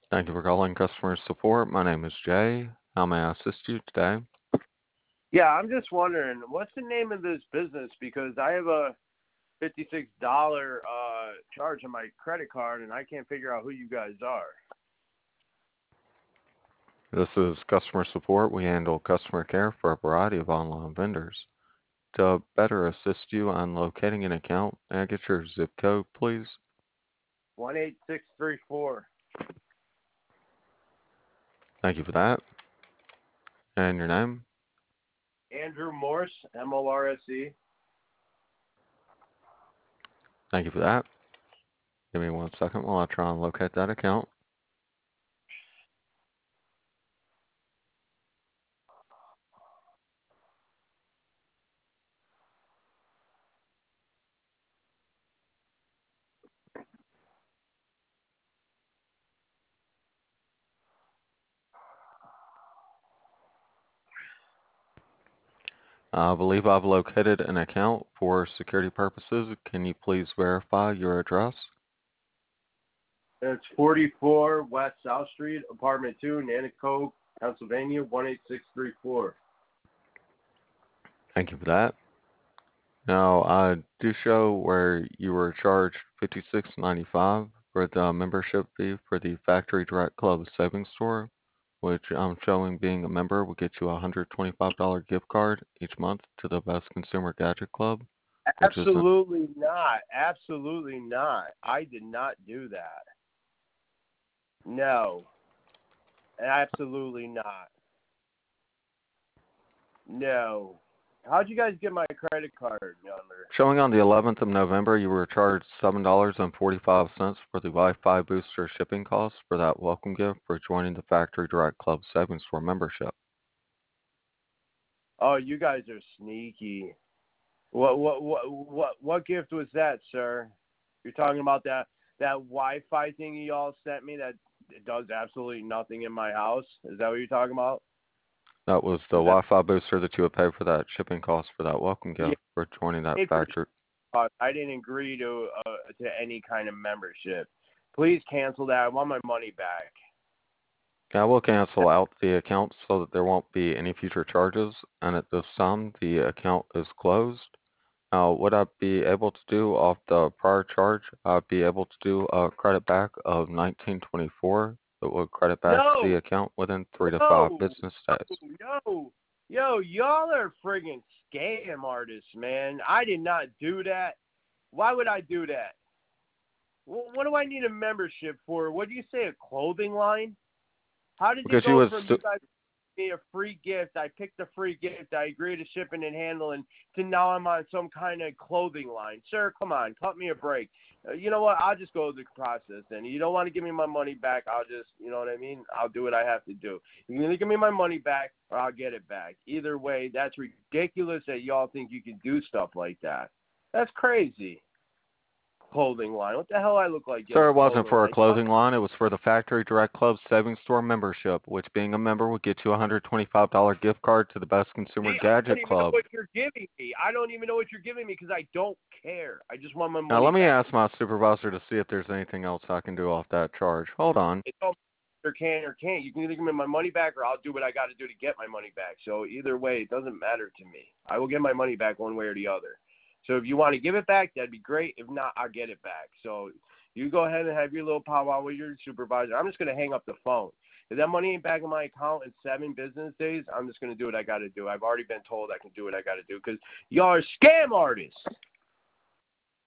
Thank you for calling customer support. My name is Jay. How may I assist you today? Yeah, I'm just wondering, what's the name of this business? Because I have a $56 charge on my credit card, and I can't figure out who you guys are. This is customer support. We handle customer care for a variety of online vendors. To better assist you on locating an account, may I get your zip code, please? 18634. Thank you for that. And your name? Andrew Morse, Morse. Thank you for that. Give me 1 second while I try and locate that account. I believe I've located an account for security purposes. Can you please verify your address? It's 44 West South Street, Apartment 2, Nanticoke, Pennsylvania, 18634. Thank you for that. Now, I do show where you were charged $56.95 for the membership fee for the Factory Direct Club Savings Store, which I'm showing being a member will get you a $125 gift card each month to the Best Consumer Gadget Club, which is Absolutely not. Absolutely not. I did not do that. No. Absolutely not. No. How'd you guys get my credit card number? showing on the 11th of November. You were charged $7.45 for the Wi-Fi booster shipping costs for that welcome gift for joining the Factory Direct Club Savings Store membership. Oh, you guys are sneaky. What gift was that, sir? You're talking about that Wi-Fi thing you all sent me that it does absolutely nothing in my house? Is that what you're talking about? That was the Is that Wi-Fi booster that you would pay for that shipping cost for that welcome yeah? gift for joining that Paid for factory. I didn't agree to any kind of membership. Please cancel that. I want my money back. I will cancel out the account so that there won't be any future charges, and at this time the account is closed. Now, what I'd be able to do off the prior charge, I'd be able to do a credit back of 1924 that would credit back to the No, account within 3 to 5 no, business days. y'all are friggin' scam artists, man. I did not do that. Why would I do that? What do I need a membership for? What do you say, a clothing line? How did you Because you go was from you guys giving me a free gift, I picked the free gift, I agree to shipping and handling, to now I'm on some kind of clothing line? Sir, come on, cut me a break. You know what? I'll just go through the process. And you don't want to give me my money back, I'll just, you know what I mean? I'll do what I have to do. You can either give me my money back or I'll get it back. Either way, that's ridiculous that y'all think you can do stuff like that. That's crazy. Clothing line. What the hell I look like getting Sir, a it wasn't clothing for a line? clothing line. It was for the Factory Direct Club Savings Store membership, which being a member would get you a $125 gift card to the Best Consumer See, I don't Gadget even know Club. what you're giving me. I don't even know what you're giving me because I don't care. I just want my Now, money let me back. ask my supervisor to see if there's anything else I can do off that charge. Hold on. It don't matter can or can't. You can either give me my money back or I'll do what I got to do to get my money back. So either way, it doesn't matter to me. I will get my money back one way or the other. So if you want to give it back, that'd be great. If not, I'll get it back. So you go ahead and have your little powwow with your supervisor. I'm just going to hang up the phone. If that money ain't back in my account in 7 business days, I'm just going to do what I got to do. I've already been told I can do what I got to do because y'all are scam artists.